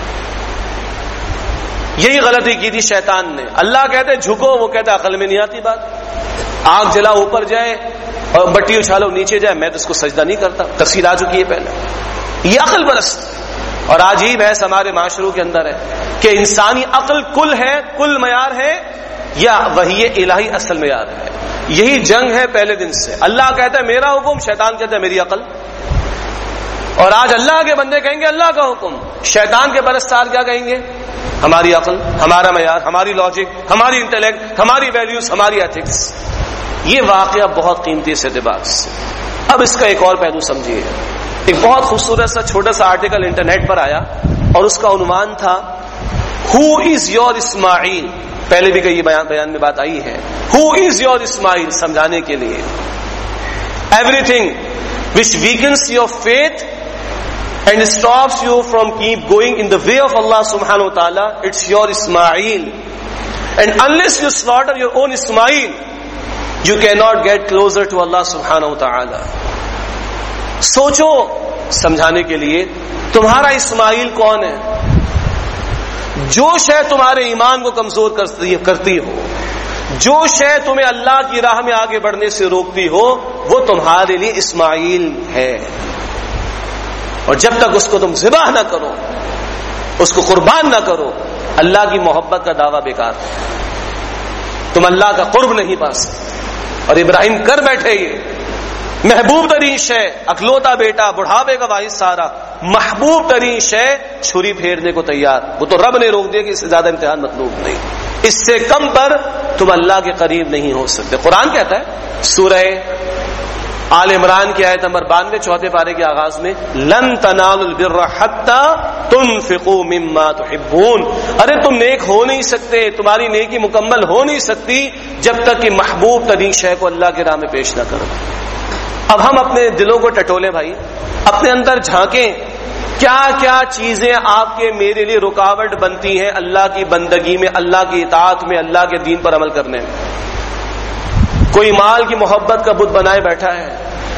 یہی غلطی کی تھی شیطان نے. اللہ کہتے جھکو، وہ کہتا عقل میں نہیں آتی بات. آگ جلا اوپر جائے اور بٹی اچھالو نیچے جائے، میں تو اس کو سجدہ نہیں کرتا. تفصیل آ چکی ہے پہلے. یہ عقل پرست. اور عجیب ہے ہمارے معاشروں کے اندر ہے کہ انسانی عقل کل ہے، کل معیار ہے، یا وحی الہی اصل معیار ہے. یہی جنگ ہے پہلے دن سے. اللہ کہتا ہے میرا حکم، شیطان کہتا ہے میری عقل. اور آج اللہ کے بندے کہیں گے اللہ کا حکم، شیطان کے پرستار کیا کہیں گے؟ ہماری عقل، ہمارا معیار، ہماری لاجک، ہماری انٹیلیکٹ، ہماری ویلیوز، ہماری ایتھکس. یہ واقعہ بہت قیمتی اس اعتبار سے. اب اس کا ایک اور پہلو سمجھیے. ایک بہت خوبصورت سا چھوٹا سا آرٹیکل انٹرنیٹ پر آیا اور اس کا عنوان تھا ہو از یور اسماعیل. پہلے بھی کئی بیان میں بات آئی ہے. ہو از یور اسماعیل سمجھانے کے لیے. Every thing which weakens your faith and stops you from keep going in the way of Allah subhanahu wa ta'ala, it's your Ismail. And unless you slaughter your own Ismail, you cannot get closer to Allah subhanahu wa ta'ala. سوچو سمجھانے کے لیے تمہارا اسماعیل کون ہے؟ جو شے تمہارے ایمان کو کمزور کرتی ہو، جو شے تمہیں اللہ کی راہ میں آگے بڑھنے سے روکتی ہو، وہ تمہارے لیے اسماعیل ہے. اور جب تک اس کو تم ذبح نہ کرو، اس کو قربان نہ کرو، اللہ کی محبت کا دعویٰ بیکار ہے. تم اللہ کا قرب نہیں پا سکتے. اور ابراہیم کر بیٹھے یہ محبوب ترین شے، اکلوتا بیٹا، بڑھاپے کا واحد سارا، محبوب ترین شے چھری پھیرنے کو تیار. وہ تو رب نے روک دیا کہ اس سے زیادہ امتحان مطلوب نہیں، اس سے کم پر تم اللہ کے قریب نہیں ہو سکتے. قرآن کہتا ہے سورہ آل عمران کی آیت نمبر 92 چوتھے پارے کے آغاز میں، لن تنالوا البر حتى تنفقوا مما تحبون. ارے تم نیک ہو نہیں سکتے، تمہاری نیکی مکمل ہو نہیں سکتی جب تک کہ محبوب ترین شے کو اللہ کے راہ میں پیش نہ کرو. اب ہم اپنے دلوں کو ٹٹولیں بھائی، اپنے اندر جھانکیں کیا کیا چیزیں آپ کے میرے لیے رکاوٹ بنتی ہیں اللہ کی بندگی میں، اللہ کی اطاعت میں، اللہ کے دین پر عمل کرنے میں. کوئی مال کی محبت کا بت بنائے بیٹھا ہے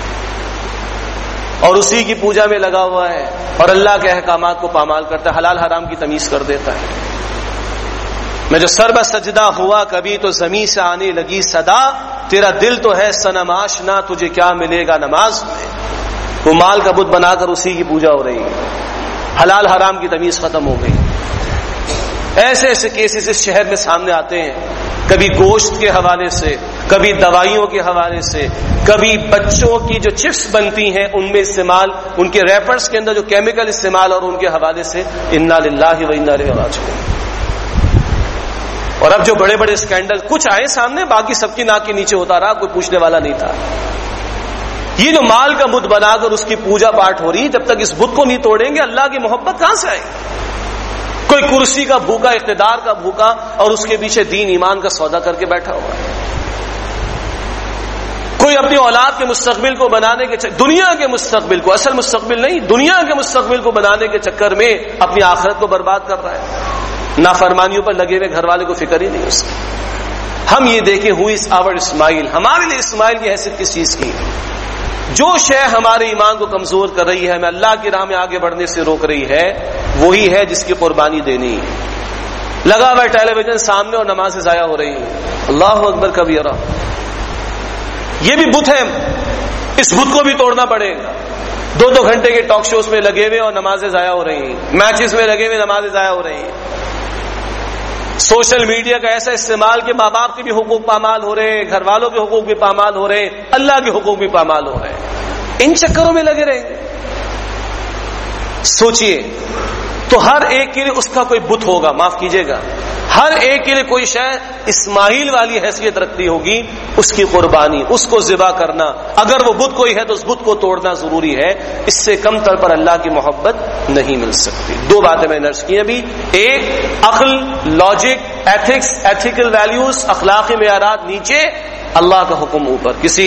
اور اسی کی پوجا میں لگا ہوا ہے اور اللہ کے احکامات کو پامال کرتا ہے، حلال حرام کی تمیز کر دیتا ہے. میں جو سر بہ سجدہ ہوا کبھی تو زمین سے آنے لگی صدا، تیرا دل تو ہے صنم آشنا، تجھے کیا ملے گا نماز میں. وہ مال کا بت بنا کر اسی کی پوجا ہو رہی ہے، حلال حرام کی تمیز ختم ہو گئی. ایسے ایسے کیسز اس شہر میں سامنے آتے ہیں، کبھی گوشت کے حوالے سے، کبھی دوائیوں کے حوالے سے، کبھی بچوں کی جو چپس بنتی ہیں ان میں استعمال، ان کے ریپرز کے اندر جو کیمیکل استعمال، اور ان کے حوالے سے انا للہ و انا الیہ راجعون. اور اب جو بڑے بڑے اسکینڈل کچھ آئے سامنے، باقی سب کی ناک کے نیچے ہوتا رہا، کوئی پوچھنے والا نہیں تھا. یہ جو مال کا بت بنا کر اس کی پوجا پاٹ ہو رہی ہے، جب تک اس بت کو نہیں توڑیں گے اللہ کی محبت کہاں سے آئے گی؟ کوئی کرسی کا بھوکا، اقتدار کا بھوکا، اور اس کے پیچھے دین ایمان کا سودا کر کے بیٹھا ہوا ہے. کوئی اپنی اولاد کے مستقبل کو بنانے کے دنیا کے مستقبل کو، اصل مستقبل نہیں، دنیا کے مستقبل کو بنانے کے چکر میں اپنی آخرت کو برباد کر رہا ہے. نافرمانیوں پر لگے ہوئے گھر والے کو فکر ہی نہیں اس کی. ہم یہ دیکھیں ہو از آور اسماعیل، ہمارے لیے اسماعیل کی حیثیت کس چیز کی؟ جو شے ہمارے ایمان کو کمزور کر رہی ہے، ہمیں اللہ کی راہ میں آگے بڑھنے سے روک رہی ہے، وہی ہے جس کی قربانی دینی ہے. لگا ہوا ٹیلی ویژن سامنے اور نمازیں ضائع ہو رہی ہیں. اللہ اکبر کبیرہ. یہ بھی بت ہے، اس بت کو بھی توڑنا پڑے گا. 2 گھنٹے کے ٹاک شوز میں لگے ہوئے اور نمازیں ضائع ہو رہی ہیں، میچز میں لگے ہوئے نمازیں ضائع ہو رہی ہیں. سوشل میڈیا کا ایسا استعمال کہ ماں باپ کے بھی حقوق پامال ہو رہے ہیں، گھر والوں کے حقوق بھی پامال ہو رہے ہیں، اللہ کے حقوق بھی پامال ہو رہے ہیں. ان چکروں میں لگے رہیں گے. سوچئے تو ہر ایک کے لیے اس کا کوئی بت ہوگا، معاف کیجیے گا، ہر ایک کے لیے کوئی شے اسماعیل والی حیثیت رکھتی ہوگی، اس کی قربانی، اس کو ذبح کرنا. اگر وہ بت کوئی ہے تو اس بت کو توڑنا ضروری ہے. اس سے کم تر پر اللہ کی محبت نہیں مل سکتی. 2 باتیں میں نے عرض کی ابھی. ایک، عقل، لاجک، ایتھکس، ایتھیکل ویلیوز، اخلاقی معیارات نیچے، اللہ کا حکم اوپر. کسی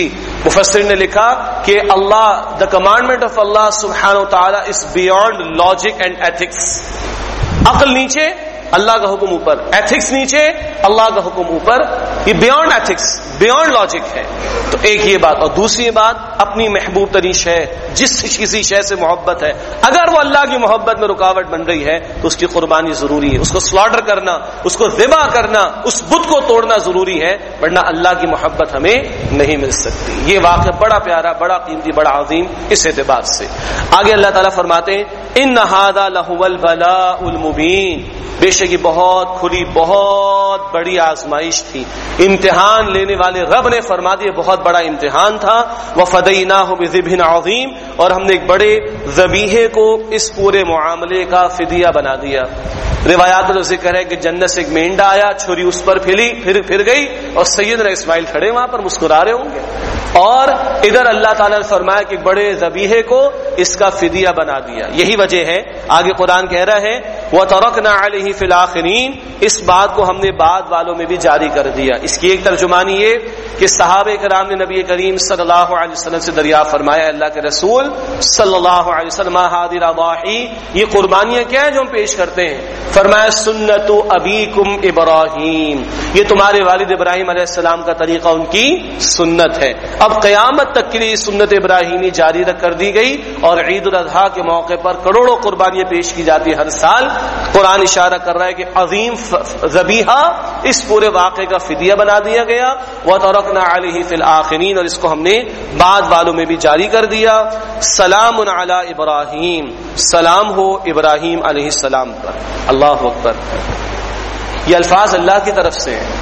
مفسر نے لکھا کہ اللہ the commandment of Allah subhanahu wa ta'ala is beyond logic and ethics. عقل نیچے اللہ کا حکم اوپر، ایتھکس نیچے اللہ کا حکم اوپر، یہ بیونڈ ایتھکس بیونڈ لاجک ہے. تو ایک یہ بات، اور دوسری بات اپنی محبوب ترین شے، جس کسی شے سے محبت ہے اگر وہ اللہ کی محبت میں رکاوٹ بن رہی ہے تو اس کی قربانی ضروری ہے، اس کو سلاٹر کرنا، اس کو ذبح کرنا، اس بت کو توڑنا ضروری ہے، ورنہ اللہ کی محبت ہمیں نہیں مل سکتی. یہ واقعہ بڑا پیارا، بڑا قیمتی، بڑا عظیم اس اعتبار سے. آگے اللہ تعالیٰ فرماتے ہیں ان ھذا لہو البلاء المبین، بے شک یہ بہت کھلی بہت بڑی آزمائش تھی، امتحان لینے والے رب نے فرما دیا بہت بڑا امتحان تھا. وفدیناہ بذبح عظیم، اور ہم نے ایک بڑے ذبیحے کو اس پورے معاملے کا فدیہ بنا دیا. روایات میں ذکر ہے کہ جنت سے ایک مینڈا آیا، چھری اس پر پھر گئی، اور سیدنا اسماعیل کھڑے وہاں پر مسکرا رہے ہوں گے. اور ادھر اللہ تعالیٰ نے فرمایا کہ بڑے ذبیحے کو اس کا فدیہ بنا دیا. یہی وجہ ہے آگے قرآن کہہ رہا ہے وَتَرَكْنَا عَلَيْهِ فِي الْآخِرِينَ، اس بات کو ہم نے بعد والوں میں بھی جاری کر دیا. اس کی ایک ترجمانی یہ کہ صحابہ کرام نے نبی کریم صلی اللہ علیہ وسلم سے دریافت فرمایا اللہ کے رسول صلی اللہ علیہ وسلم هذه الأضاحي، یہ قربانیاں کیا ہیں جو ہم پیش کرتے ہیں؟ فرمایا سنت ابیکم ابراہیم، یہ تمہارے والد ابراہیم علیہ السلام کا طریقہ، ان کی سنت ہے. اب قیامت تک کے لیے سنت ابراہیمی جاری کر دی گئی، اور عید الاضحیٰ کے موقع پر کروڑوں قربانیاں پیش کی جاتی ہیں ہر سال. قرآن اشارہ کر رہا ہے کہ عظیم ذبیحہ اس پورے واقعے کا فدیہ بنا دیا گیا. وَتَرَكْنَا عَلَيْهِ فِي الْآخِرِينَ، اور اس کو ہم نے بعد والوں میں بھی جاری کر دیا. سلام علی ابراہیم، سلام ہو ابراہیم علیہ السلام پر. اللہ اکبر، یہ الفاظ اللہ کی طرف سے ہیں.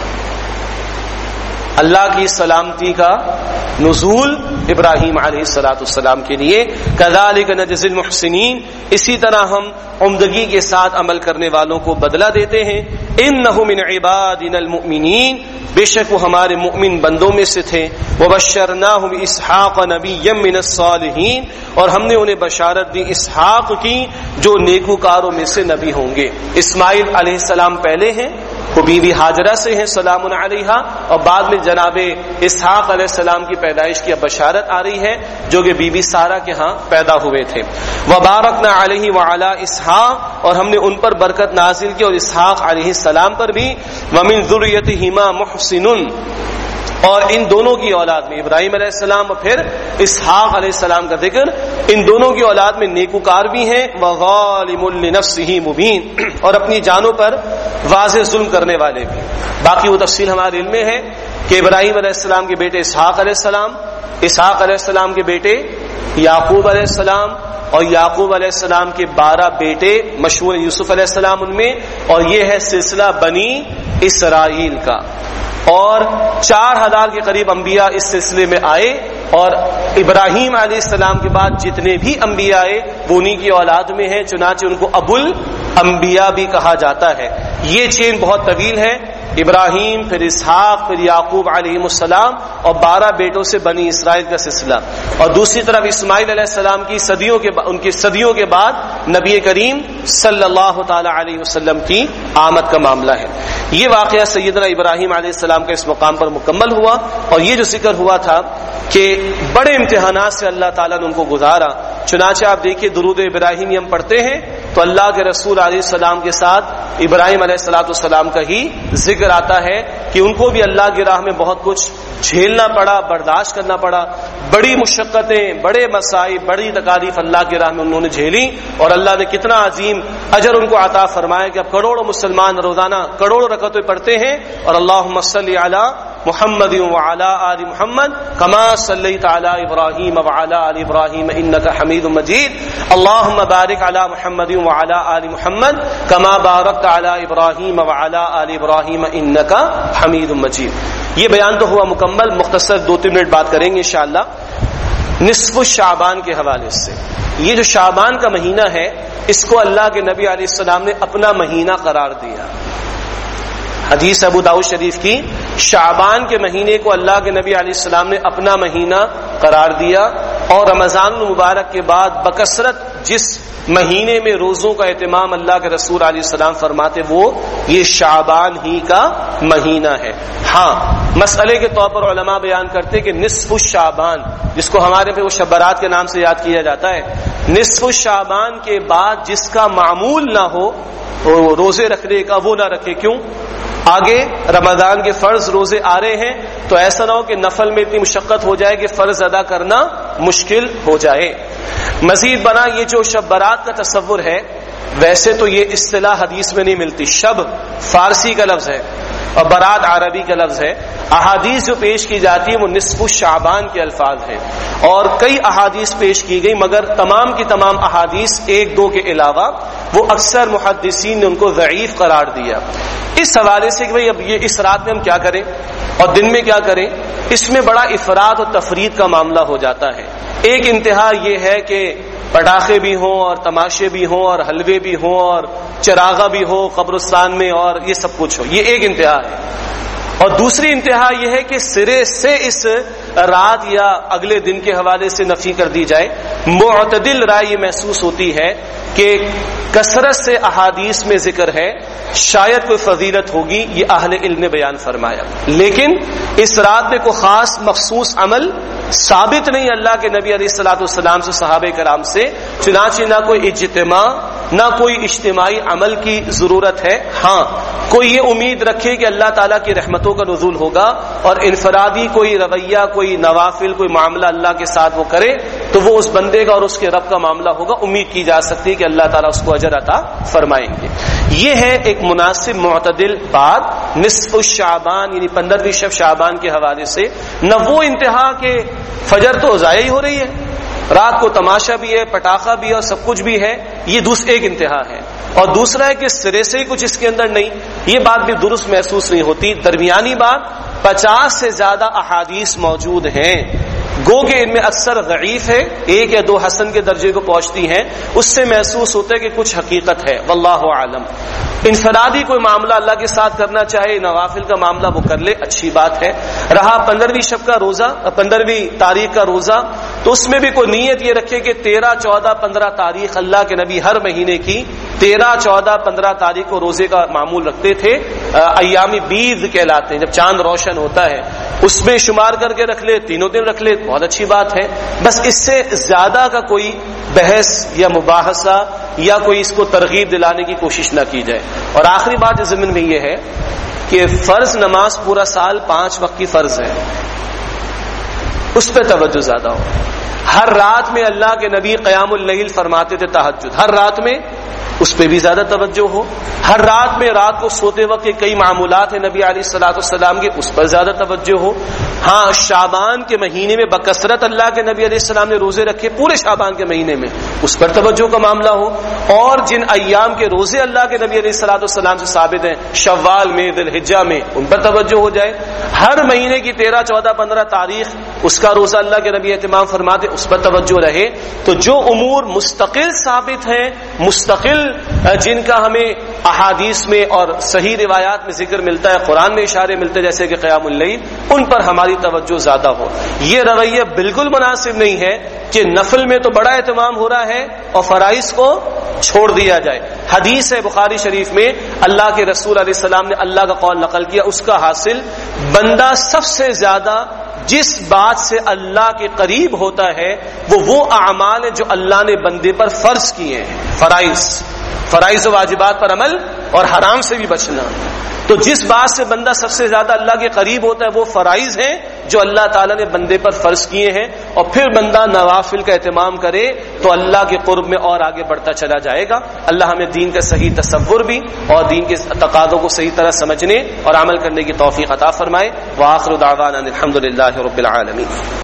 اللہ کی سلامتی کا نزول ابراہیم علیہ السلام کے لیے. کذالک نجزی المحسنین، اسی طرح ہم عمدگی کے ساتھ عمل کرنے والوں کو بدلہ دیتے ہیں. انہ من عبادنا المؤمنین، بے شک وہ ہمارے مؤمن بندوں میں سے تھے. وبشرناہ باسحاق نبیا من الصالحین، اور ہم نے انہیں بشارت دی اسحاق کی جو نیکوکاروں میں سے نبی ہوں گے. اسماعیل علیہ السلام پہلے ہیں، وہ بیوی ہاجرہ سے ہیں سلام علیہا، اور بعد میں جناب اسحاق علیہ السلام کی پیدائش کی اب بشارت آ رہی ہے جو کہ بی بی سارہ کے ہاں پیدا ہوئے تھے. وبارکنا علیہ وعلی اسحاق، اور ہم نے ان پر برکت نازل کی اور اسحاق علیہ السلام پر بھی. ومن ذریتہما محسن، اور ان دونوں کی اولاد میں ابراہیم علیہ السلام اور پھر اسحاق علیہ السلام کا ذکر، ان دونوں کی اولاد میں نیکوکار بھی ہیں. وظالم لنفسہ مبین، اور اپنی جانوں پر واضح ظلم کرنے والے بھی. باقی وہ تفصیل ہمارے علم میں ہے کہ ابراہیم علیہ السلام کے بیٹے اسحاق علیہ السلام، اسحاق علیہ السلام کے بیٹے یعقوب علیہ السلام، اور یعقوب علیہ السلام کے 12 بیٹے مشہور یوسف علیہ السلام ان میں، اور یہ ہے سلسلہ بنی اسرائیل کا. اور 4000 کے قریب انبیاء اس سلسلے میں آئے، اور ابراہیم علیہ السلام کے بعد جتنے بھی انبیاء آئے وہ انہی کی اولاد میں ہیں، چنانچہ ان کو ابو الانبیاء بھی کہا جاتا ہے. یہ چین بہت طویل ہے، ابراہیم پھر اسحاق پھر یعقوب علیہ السلام، اور 12 بیٹوں سے بنی اسرائیل کا سلسلہ. اور دوسری طرف اسماعیل علیہ السلام کی ان کی صدیوں کے بعد نبی کریم صلی اللہ تعالی علیہ وسلم کی آمد کا معاملہ ہے. یہ واقعہ سیدنا ابراہیم علیہ السلام کے اس مقام پر مکمل ہوا. اور یہ جو ذکر ہوا تھا کہ بڑے امتحانات سے اللہ تعالیٰ نے ان کو گزارا. چنانچہ آپ دیکھیے درود ابراہیمی ہم پڑھتے ہیں تو اللہ کے رسول علیہ السلام کے ساتھ ابراہیم علیہ السلام کا ہی ذکر آتا ہے کہ ان کو بھی اللہ کی راہ میں بہت کچھ جھیلنا پڑا، برداشت کرنا پڑا. بڑی مشقتیں، بڑے مسائل، بڑی تکالیف اللہ کی راہ میں انہوں نے جھیلی، اور اللہ نے کتنا عظیم اجر ان کو عطا فرمایا کہ اب کروڑوں مسلمان روزانہ کروڑوں رکعتیں پڑھتے ہیں. اور اللہم صلی علی محمد وعلی آل محمد کما صلیت علی ابراہیم وعلی آل ابراہیم انک حمید مجید. اللہم بارک علی محمد وعلی آل محمد کما بارکت علی ابراہیم وعلی آل ابراہیم انک حمید مجید. یہ بیان تو ہوا مکمل، مختصر 2-3 منٹ بات کریں گے انشاءاللہ نصف شعبان کے حوالے سے. یہ جو شعبان کا مہینہ ہے اس کو اللہ کے نبی علیہ السلام نے اپنا مہینہ قرار دیا. حدیث ابو داؤد شریف کی، شعبان کے مہینے کو اللہ کے نبی علیہ السلام نے اپنا مہینہ قرار دیا. اور رمضان المبارک کے بعد بکثرت جس مہینے میں روزوں کا اہتمام اللہ کے رسول علیہ السلام فرماتے وہ یہ شعبان ہی کا مہینہ ہے۔ ہاں مسئلے کے طور پر علماء بیان کرتے کہ نصف الشعبان، جس کو ہمارے پہ وہ شب برات کے نام سے یاد کیا جاتا ہے، نصف الشعبان کے بعد جس کا معمول نہ ہو روزے رکھنے کا وہ نہ رکھے۔ کیوں؟ آگے رمضان کے فرض روزے آ رہے ہیں، تو ایسا نہ ہو کہ نفل میں اتنی مشقت ہو جائے کہ فرض ادا کرنا مشکل ہو جائے۔ مزید بنا یہ جو شب برات کا تصور ہے، ویسے تو یہ اصطلاح حدیث میں نہیں ملتی۔ شب فارسی کا لفظ ہے اور برات عربی کا لفظ ہے۔ احادیث جو پیش کی جاتی ہیں وہ نصف الشعبان کے الفاظ ہیں، اور کئی احادیث پیش کی گئی، مگر تمام کی تمام احادیث ایک دو کے علاوہ وہ اکثر محدثین نے ان کو ضعیف قرار دیا۔ اس حوالے سے کہ بھئی اب یہ اس رات میں ہم کیا کریں اور دن میں کیا کریں، اس میں بڑا افراط اور تفرید کا معاملہ ہو جاتا ہے۔ ایک انتہا یہ ہے کہ پٹاخے بھی ہوں اور تماشے بھی ہوں اور حلوے بھی ہوں اور چراغا بھی ہو قبرستان میں اور یہ سب کچھ ہو، یہ ایک انتہا ہے۔ اور دوسری انتہا یہ ہے کہ سرے سے اس رات یا اگلے دن کے حوالے سے نفی کر دی جائے۔ معتدل رائے یہ محسوس ہوتی ہے کہ کثرت سے احادیث میں ذکر ہے، شاید کوئی فضیلت ہوگی، یہ اہل علم نے بیان فرمایا، لیکن اس رات میں کوئی خاص مخصوص عمل ثابت نہیں اللہ کے نبی علیہ الصلوۃ والسلام سے صحابہ کرام سے، چنانچہ نہ کوئی اجتماع نہ کوئی اجتماعی عمل کی ضرورت ہے۔ ہاں کوئی یہ امید رکھے کہ اللہ تعالیٰ کی رحمتوں کا نزول ہوگا اور انفرادی کوئی رویہ کوئی نوافل کوئی معاملہ اللہ کے ساتھ وہ کرے تو وہ اس بندے کا اور اس کے رب کا معاملہ ہوگا، امید کی جا سکتی ہے کہ اللہ تعالیٰ اس کو اجر عطا فرمائیں گے۔ یہ ہے ایک مناسب معتدل بات نصف الشعبان یعنی 15ویں شب شعبان کے حوالے سے، نہ وہ انتہا کہ فجر تو ضائع ہی ہو رہی ہے، رات کو تماشا بھی ہے، پٹاخہ بھی ہے اور سب کچھ بھی ہے، یہ ایک انتہا ہے، اور دوسرا ہے کہ سرے سے ہی کچھ اس کے اندر نہیں، یہ بات بھی درست محسوس نہیں ہوتی۔ درمیانی بات 50 سے زیادہ احادیث موجود ہیں، گو کہ ان میں اکثر ضعیف ہے، ایک یا دو حسن کے درجے کو پہنچتی ہیں، اس سے محسوس ہوتا ہے کہ کچھ حقیقت ہے، واللہ عالم۔ انفرادی کوئی معاملہ اللہ کے ساتھ کرنا چاہے، نوافل کا معاملہ وہ کر لے، اچھی بات ہے۔ رہا 15ویں شب کا روزہ، 15ویں تاریخ کا روزہ، تو اس میں بھی کوئی نیت یہ رکھے کہ 13، 14، 15 تاریخ اللہ کے نبی ہر مہینے کی 13، 14، 15 تاریخ کو روزے کا معمول رکھتے تھے، ایام بیض کہلاتے ہیں، جب چاند روشن ہوتا ہے اس میں شمار کر کے رکھ لے، تینوں دن رکھ لے، بہت اچھی بات ہے۔ بس اس سے زیادہ کا کوئی بحث یا مباحثہ یا کوئی اس کو ترغیب دلانے کی کوشش نہ کی جائے۔ اور آخری بات اس ضمن میں یہ ہے کہ فرض نماز پورا سال 5 وقت کی فرض ہے، اس پہ توجہ زیادہ ہو۔ ہر رات میں اللہ کے نبی قیام اللیل فرماتے تھے، تہجد ہر رات میں، اس پہ بھی زیادہ توجہ ہو۔ ہر رات میں رات کو سوتے وقت کے کئی معمولات ہیں نبی علیہ الصلوۃ والسلام کے، اس پر زیادہ توجہ ہو۔ ہاں شعبان کے مہینے میں بکثرت اللہ کے نبی علیہ السلام نے روزے رکھے، پورے شعبان کے مہینے میں، اس پر توجہ کا معاملہ ہو۔ اور جن ایام کے روزے اللہ کے نبی علیہ الصلوۃ والسلام سے ثابت ہیں، شوال میں، ذی الحجہ میں، ان پر توجہ ہو جائے۔ ہر مہینے کی 13، 14، 15 تاریخ اس کا روزہ اللہ کے نبی اہتمام فرماتے، اس پر توجہ رہے۔ تو جو امور مستقل ثابت ہیں، مستقل جن کا ہمیں احادیث میں اور صحیح روایات میں ذکر ملتا ہے، قرآن میں اشارے ملتے ہیں جیسے کہ قیام اللیل، ان پر ہماری توجہ زیادہ ہو۔ یہ رویہ بالکل مناسب نہیں ہے کہ نفل میں تو بڑا اہتمام ہو رہا ہے اور فرائض کو چھوڑ دیا جائے۔ حدیث ہے بخاری شریف میں، اللہ کے رسول علیہ السلام نے اللہ کا قول نقل کیا، اس کا حاصل بندہ سب سے زیادہ جس بات سے اللہ کے قریب ہوتا ہے وہ اعمال ہیں جو اللہ نے بندے پر فرض کیے ہیں، فرائض و واجبات پر عمل اور حرام سے بھی بچنا۔ تو جس بات سے بندہ سب سے زیادہ اللہ کے قریب ہوتا ہے وہ فرائض ہیں جو اللہ تعالیٰ نے بندے پر فرض کیے ہیں، اور پھر بندہ نوافل کا اہتمام کرے تو اللہ کے قرب میں اور آگے بڑھتا چلا جائے گا۔ اللہ ہمیں دین کا صحیح تصور بھی اور دین کے تقاضوں کو صحیح طرح سمجھنے اور عمل کرنے کی توفیق عطا فرمائے۔ وآخر دعوانا الحمدللہ رب العالمین۔